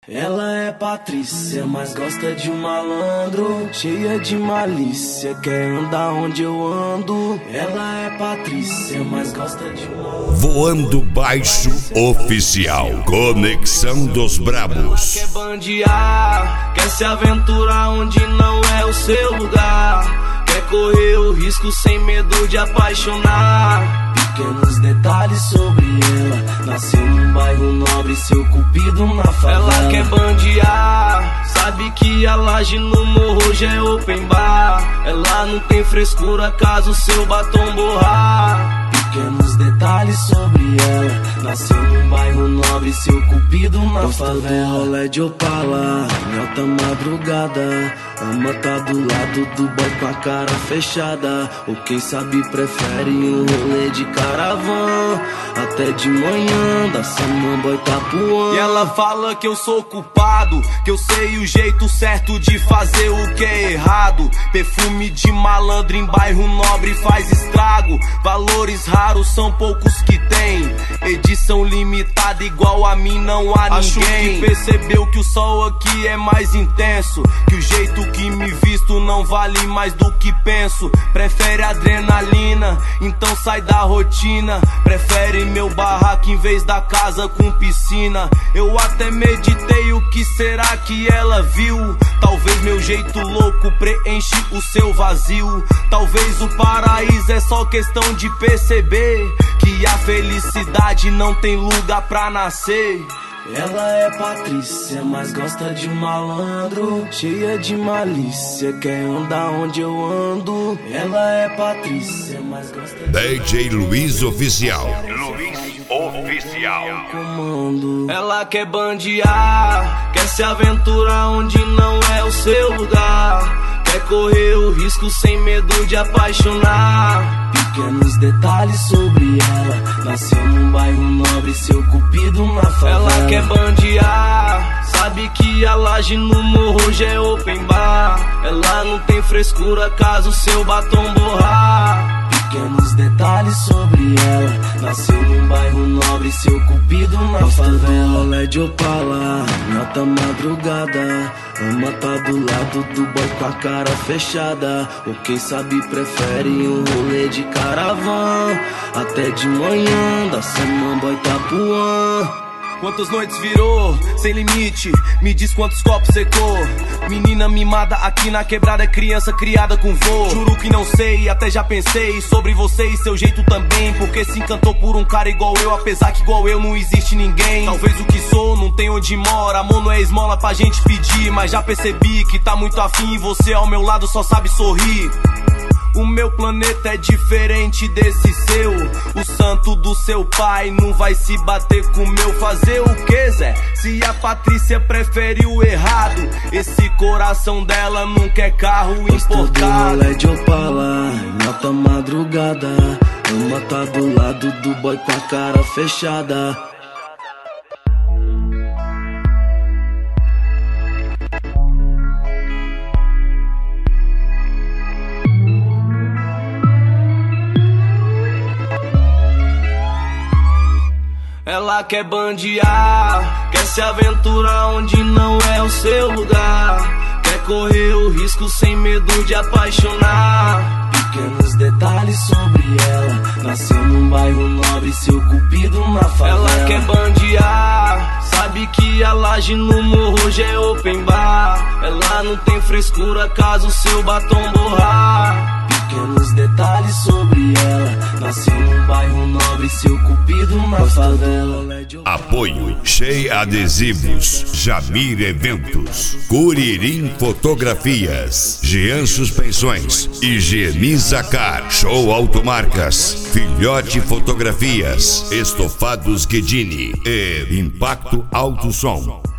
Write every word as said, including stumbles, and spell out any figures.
Ela é Patrícia, mas gosta de um malandro, cheia de malícia, quer andar onde eu ando. Ela é Patrícia, mas gosta de um malandro. Voando Baixo Oficial, conexão dos brabos. Quer bandear, quer se aventurar onde não é o seu lugar, quer correr o risco sem medo de apaixonar. Pequenos detalhes sobre ela, nasceu num bairro nobre, seu cupido na favela. Ela quer bandear, sabe que a laje no morro já é open bar. Ela não tem frescura caso seu batom borrar. Pequenos detalhes sobre ela, nasceu num bairro nobre, seu cupido na Gosta favela. Do rolê de Opala, em alta madrugada, ama tá do lado do boy com a cara fechada, ou quem sabe prefere um rolê de caravan, até de manhã da samambaia Itapuã. E ela fala que eu sou culpado, que eu sei o jeito certo de fazer o que é errado. Perfume de malandro em bairro nobre faz estrago, valores raros são poucos que tem, edição limitada igual a mim não há Acho ninguém. Que percebeu que o sol aqui é mais intenso, que o jeito que me visto não vale mais do que penso. Prefere adrenalina, então sai da rotina, prefere meu barraco em vez da casa com piscina. Eu até meditei o que será que ela viu, talvez meu jeito louco preenche o seu vazio. Talvez o paraíso é só questão de perceber que a felicidade não tem lugar pra nascer. Ela é Patrícia, mas gosta de um malandro, cheia de malícia, quer andar onde eu ando. Ela é Patrícia, mas gosta de... D J Luiz Oficial. Luiz Oficial. Comando. Ela quer bandear, quer se aventurar onde não é o seu lugar, quer correr o risco sem medo de apaixonar. Pequenos detalhes sobre ela, nasceu num bairro nobre, seu cupido na favela. Ela quer bandear, sabe que a laje no morro já é open bar. Ela não tem frescura caso seu batom borrar. Pequenos detalhes sobre ela, nasceu num bairro nobre, seu cupido na favela. Rolê de Opala, em alta madrugada, ama tá do lado do boy com a cara fechada, ou quem sabe prefere um rolê de caravan, até de manhã da samambaia Itapuã. Quantas noites virou, sem limite, me diz quantos copos secou. Menina mimada aqui na quebrada, é criança criada com vô. Juro que não sei, até já pensei sobre você e seu jeito também, porque se encantou por um cara igual eu, apesar que igual eu não existe ninguém. Talvez o que sou não tem onde mora, amor não é esmola pra gente pedir, mas já percebi que tá muito afim e você ao meu lado só sabe sorrir. O meu planeta é diferente desse seu, o santo do seu pai não vai se bater com o meu. Fazer o que, Zé? Se a Patrícia prefere o errado, esse coração dela não quer carro importado. Do rolê de Opala, em alta madrugada, ama tá do lado do boy com a cara fechada. Ela quer bandear, quer se aventurar onde não é o seu lugar, quer correr o risco sem medo de apaixonar. Pequenos detalhes sobre ela, nasceu num bairro nobre, seu cupido na favela. Ela quer bandear, sabe que a laje no morro já é open bar. Ela não tem frescura caso seu batom borrar. Pequenos detalhes sobre ela, nasceu num bairro nobre, seu cupido na favela. Apoio Cheia Adesivos, Jamir Eventos, Curirim Fotografias, Jean Suspensões, Higieniza Car, Show Automarcas, Filhote Fotografias, Estofados Guedini e Impacto Alto Som.